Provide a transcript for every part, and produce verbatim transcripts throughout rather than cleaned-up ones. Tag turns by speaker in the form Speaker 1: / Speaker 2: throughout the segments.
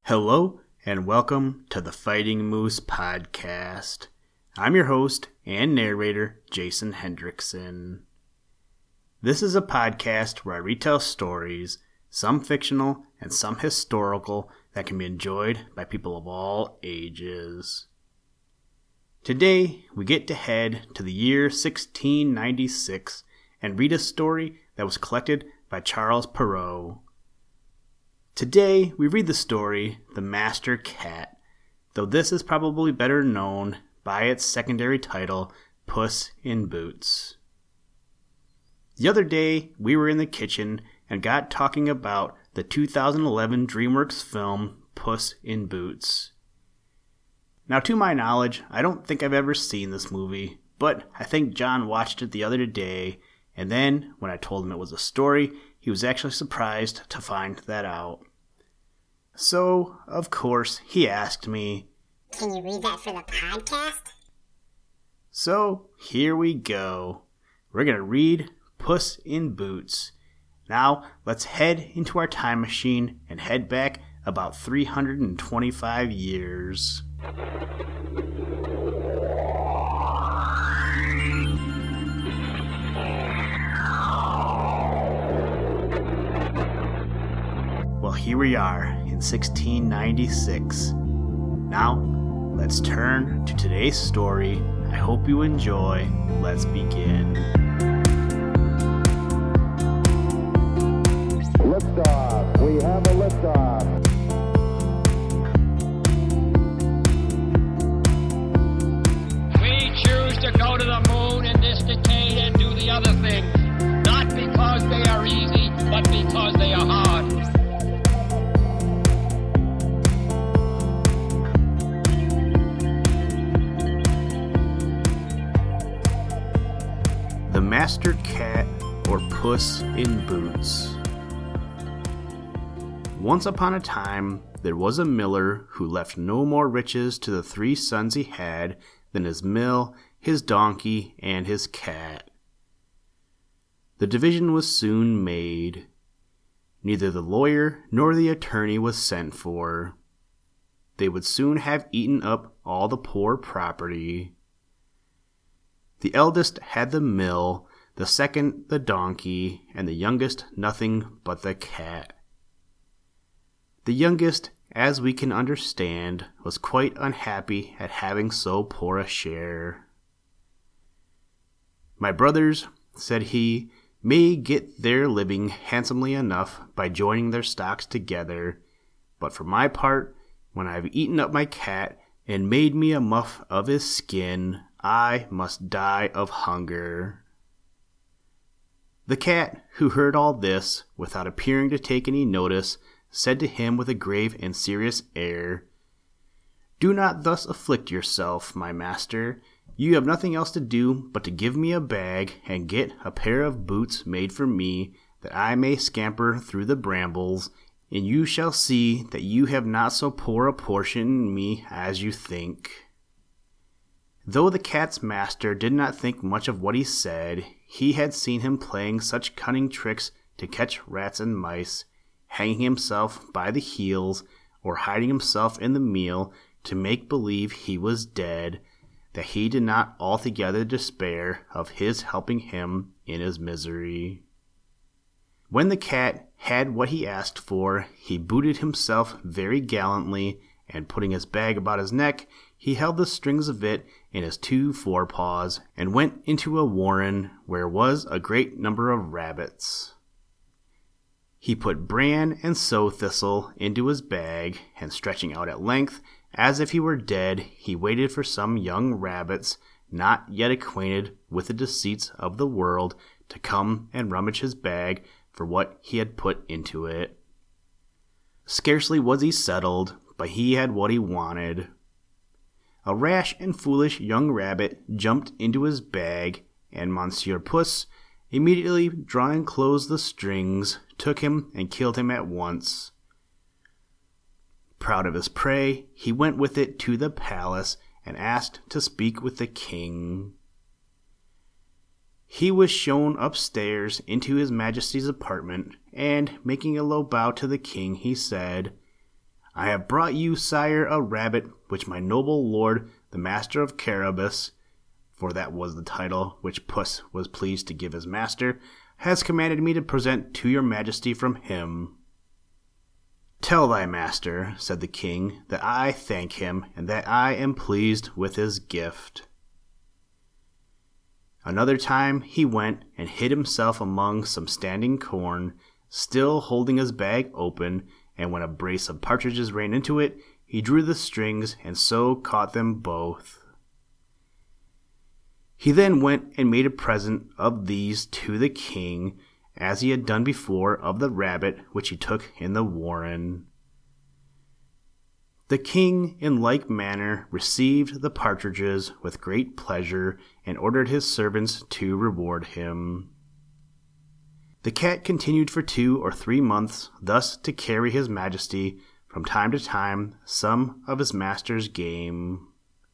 Speaker 1: Hello and welcome to the Fighting Moose Podcast. I'm your host and narrator, Jason Hendrickson. This is a podcast where I retell stories, some fictional and some historical, that can be enjoyed by people of all ages. Today, we get to head to the year sixteen ninety-six and read a story that was collected by Charles Perrault. Today, we read the story, The Master Cat, though this is probably better known by its secondary title, Puss in Boots. The other day, we were in the kitchen and got talking about the two thousand eleven DreamWorks film, Puss in Boots. Now, to my knowledge, I don't think I've ever seen this movie, but I think John watched it the other day, and then, when I told him it was a story, he was actually surprised to find that out. So, of course, he asked me,
Speaker 2: "Can you read that for the podcast?"
Speaker 1: So, here we go. We're going to read Puss in Boots. Now, let's head into our time machine and head back about three hundred twenty-five years. Well, here we are in sixteen ninety-six. Now, let's turn to today's story. I hope you enjoy. Let's begin.
Speaker 3: Liftoff. We have a liftoff.
Speaker 4: We choose to go to the moon in this decade and do the other things, not because they are easy, but because they are hard.
Speaker 1: The Master Cat, or Puss in Boots. Once upon a time, there was a miller who left no more riches to the three sons he had than his mill, his donkey, and his cat. The division was soon made. Neither the lawyer nor the attorney was sent for. They would soon have eaten up all the poor property. The eldest had the mill, the second the donkey, and the youngest nothing but the cat. The youngest, as we can understand, was quite unhappy at having so poor a share. "My brothers," said he, "may get their living handsomely enough by joining their stocks together, but for my part, when I have eaten up my cat and made me a muff of his skin, I must die of hunger." The cat, who heard all this, without appearing to take any notice, said to him with a grave and serious air, "Do not thus afflict yourself, my master. You have nothing else to do but to give me a bag and get a pair of boots made for me, that I may scamper through the brambles, and you shall see that you have not so poor a portion in me as you think." Though the cat's master did not think much of what he said, he had seen him playing such cunning tricks to catch rats and mice, hanging himself by the heels, or hiding himself in the meal to make believe he was dead, that he did not altogether despair of his helping him in his misery. When the cat had what he asked for, he booted himself very gallantly, and putting his bag about his neck, he held the strings of it in his two forepaws, and went into a warren where was a great number of rabbits. He put bran and sow thistle into his bag, and stretching out at length, as if he were dead, he waited for some young rabbits, not yet acquainted with the deceits of the world, to come and rummage his bag for what he had put into it. Scarcely was he settled, but he had what he wanted. A rash and foolish young rabbit jumped into his bag, and Monsieur Puss, immediately drawing close the strings, took him and killed him at once. Proud of his prey, he went with it to the palace and asked to speak with the king. He was shown upstairs into his majesty's apartment, and, making a low bow to the king, he said, I have brought you, sire, a rabbit, which my noble lord, the master of Carabas, for that was the title which Puss was pleased to give his master, has commanded me to present to your majesty from him. Tell thy master, said the king, that I thank him, and that I am pleased with his gift. Another time he went and hid himself among some standing corn, still holding his bag open, and when a brace of partridges ran into it, he drew the strings, and so caught them both. He then went and made a present of these to the king, as he had done before of the rabbit which he took in the warren. The king in like manner received the partridges with great pleasure, and ordered his servants to reward him. The cat continued for two or three months thus to carry his majesty from time to time some of his master's game.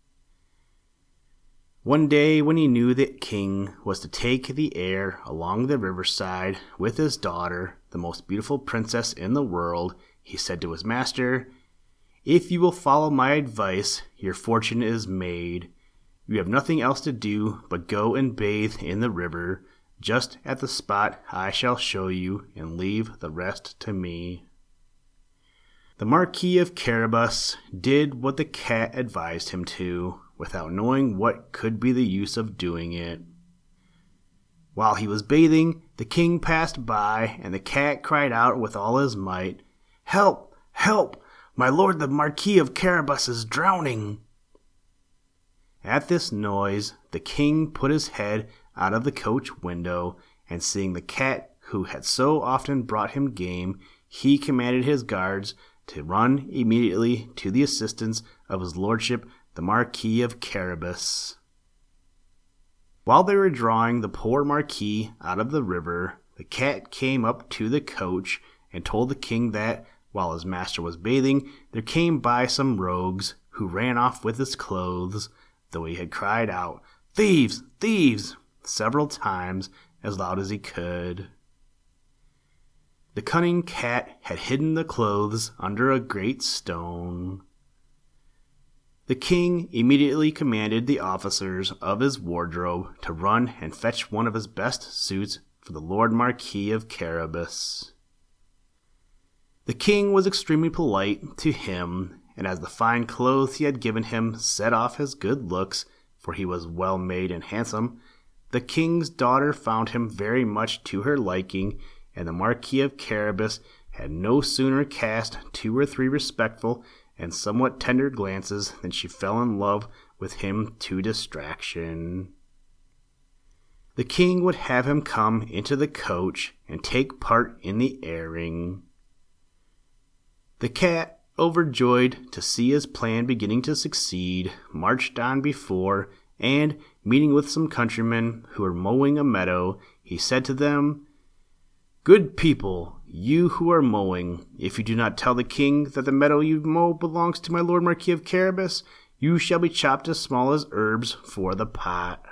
Speaker 1: One day, when he knew that king was to take the air along the riverside with his daughter, the most beautiful princess in the world, he said to his master, "If you will follow my advice, your fortune is made. You have nothing else to do but go and bathe in the river, just at the spot I shall show you, and leave the rest to me." The Marquis of Carabas did what the cat advised him to, without knowing what could be the use of doing it. While he was bathing, the king passed by, and the cat cried out with all his might, "Help! Help! My lord the Marquis of Carabas is drowning!" At this noise, the king put his head out of the coach window, and seeing the cat who had so often brought him game, he commanded his guards to run immediately to the assistance of his lordship the Marquis of Carabas. While they were drawing the poor Marquis out of the river, the cat came up to the coach and told the king that, while his master was bathing, there came by some rogues, who ran off with his clothes, though he had cried out, "Thieves! Thieves!" several times, as loud as he could. The cunning cat had hidden the clothes under a great stone. The king immediately commanded the officers of his wardrobe to run and fetch one of his best suits for the Lord Marquis of Carabas. The king was extremely polite to him, and as the fine clothes he had given him set off his good looks, for he was well made and handsome, the king's daughter found him very much to her liking, and the Marquis of Carabas had no sooner cast two or three respectful and somewhat tender glances than she fell in love with him to distraction. The king would have him come into the coach and take part in the airing. The cat, overjoyed to see his plan beginning to succeed, marched on before, and, meeting with some countrymen who were mowing a meadow, he said to them, "Good people, you who are mowing, if you do not tell the king that the meadow you mow belongs to my lord Marquis of Carabas, you shall be chopped as small as herbs for the pot."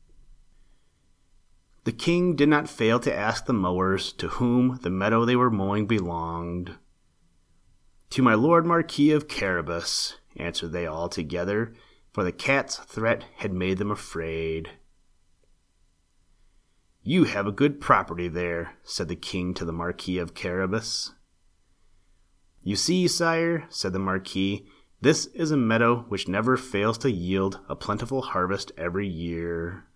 Speaker 1: The king did not fail to ask the mowers to whom the meadow they were mowing belonged. "To my lord Marquis of Carabas," answered they all together, for the cat's threat had made them afraid. "You have a good property there," said the king to the Marquis of Carabas. "You see, sire," said the Marquis, "this is a meadow which never fails to yield a plentiful harvest every year."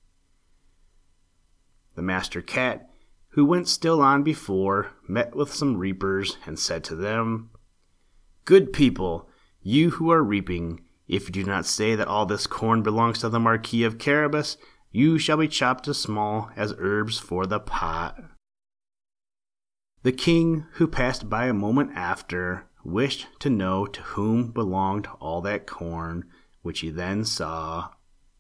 Speaker 1: The master cat, who went still on before, met with some reapers, and said to them, "Good people, you who are reaping, if you do not say that all this corn belongs to the Marquis of Carabas, you shall be chopped as small as herbs for the pot." The king, who passed by a moment after, wished to know to whom belonged all that corn, which he then saw.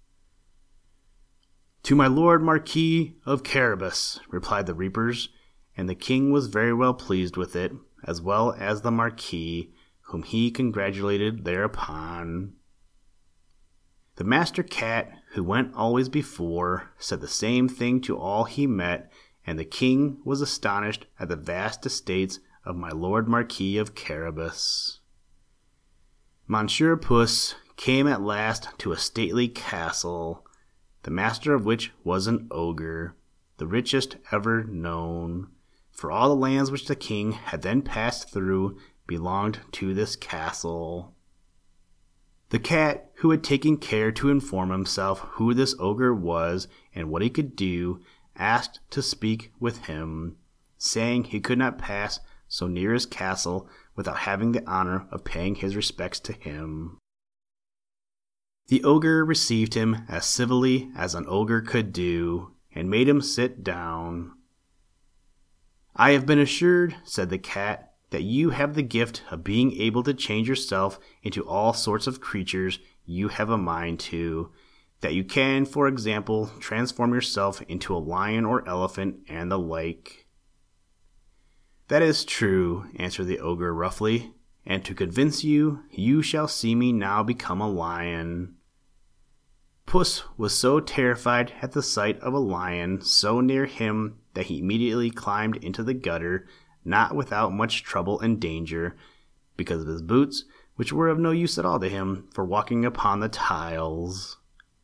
Speaker 1: "To my lord Marquis of Carabas," replied the reapers, and the king was very well pleased with it, as well as the Marquis, whom he congratulated thereupon. The master cat, who went always before, said the same thing to all he met, and the king was astonished at the vast estates of my lord Marquis of Carabas. Monsieur Puss came at last to a stately castle, the master of which was an ogre, the richest ever known, for all the lands which the king had then passed through belonged to this castle. The cat, who had taken care to inform himself who this ogre was and what he could do, asked to speak with him, saying he could not pass so near his castle without having the honor of paying his respects to him. The ogre received him as civilly as an ogre could do, and made him sit down. "I have been assured," said the cat, "that you have the gift of being able to change yourself into all sorts of creatures you have a mind to, that you can, for example, transform yourself into a lion or elephant and the like." "That is true," answered the ogre roughly, "and to convince you, you shall see me now become a lion." Puss was so terrified at the sight of a lion so near him that he immediately climbed into the gutter, not without much trouble and danger, because of his boots, which were of no use at all to him for walking upon the tiles.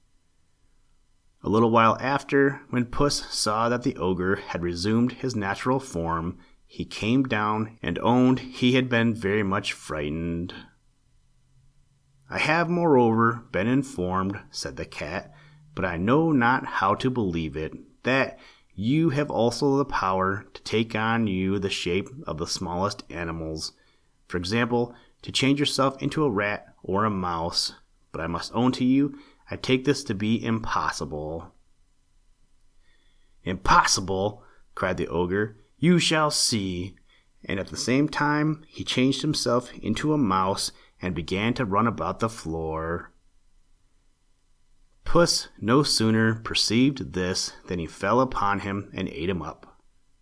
Speaker 1: A little while after, when Puss saw that the ogre had resumed his natural form, he came down and owned he had been very much frightened. "I have, moreover, been informed," said the cat, "but I know not how to believe it, that you have also the power to take on you the shape of the smallest animals, for example, to change yourself into a rat or a mouse, but I must own to you, I take this to be impossible." "Impossible!" cried the ogre. "You shall see." And at the same time he changed himself into a mouse and began to run about the floor. Puss no sooner perceived this than he fell upon him and ate him up.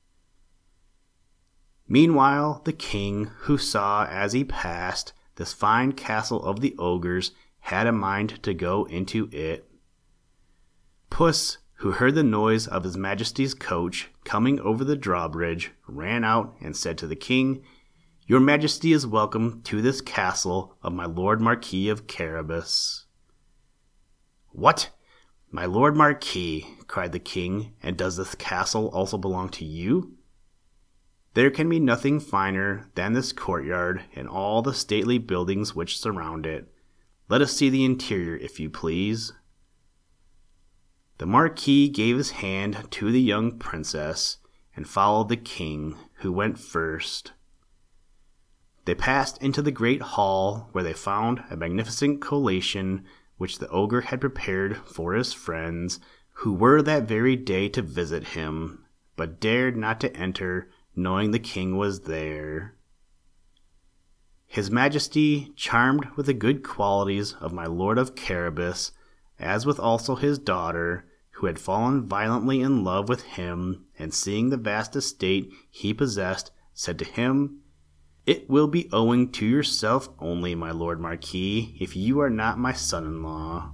Speaker 1: Meanwhile the king, who saw as he passed this fine castle of the ogres, had a mind to go into it. Puss, who heard the noise of his majesty's coach coming over the drawbridge, ran out and said to the king, "Your majesty is welcome to this castle of my lord Marquis of Carabas." "What? My lord Marquis," cried the king, "and does this castle also belong to you?" "There can be nothing finer than this courtyard and all the stately buildings which surround it. Let us see the interior, if you please." The Marquis gave his hand to the young princess, and followed the king, who went first. They passed into the great hall, where they found a magnificent collation which the ogre had prepared for his friends, who were that very day to visit him, but dared not to enter, knowing the king was there. His Majesty, charmed with the good qualities of my Lord of Carabas, as with also his daughter, who had fallen violently in love with him, and seeing the vast estate he possessed, said to him, "It will be owing to yourself only, my Lord Marquis, if you are not my son-in-law."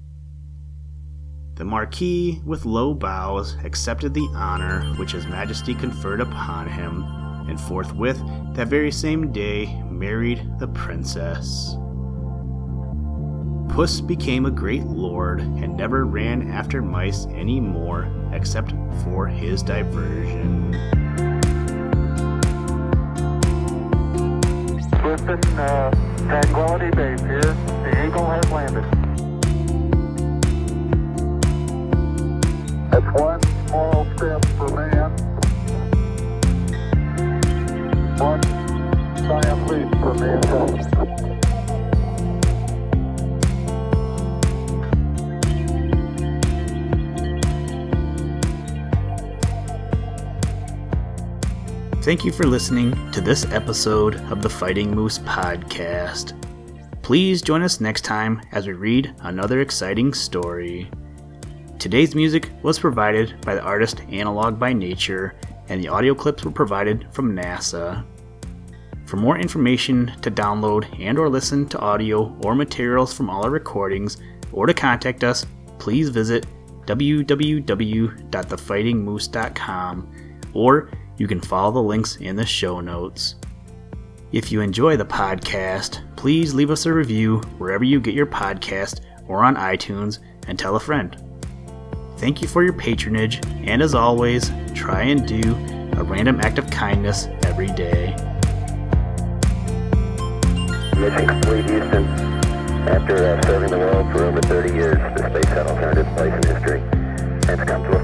Speaker 1: The Marquis, with low bows, accepted the honor which his Majesty conferred upon him, and forthwith, that very same day, married the princess. Puss became a great lord, and never ran after mice any more, except for his diversion.
Speaker 3: Listen, uh, Tranquility Base here. The Eagle has landed. That's one small step for man, one giant leap for mankind.
Speaker 1: Thank you for listening to this episode of the Fighting Moose podcast. Please join us next time as we read another exciting story. Today's music was provided by the artist Analog by Nature, and the audio clips were provided from NASA. For more information to download and or listen to audio or materials from all our recordings, or to contact us, please visit w w w dot the fighting moose dot com, or you can follow the links in the show notes. If you enjoy the podcast, please leave us a review wherever you get your podcast or on iTunes and tell a friend. Thank you for your patronage, and as always, try and do a random act of kindness every day.
Speaker 5: Mission complete, Houston. After uh, serving the world for over thirty years, the Space Shuttle turned its place in history. It's come to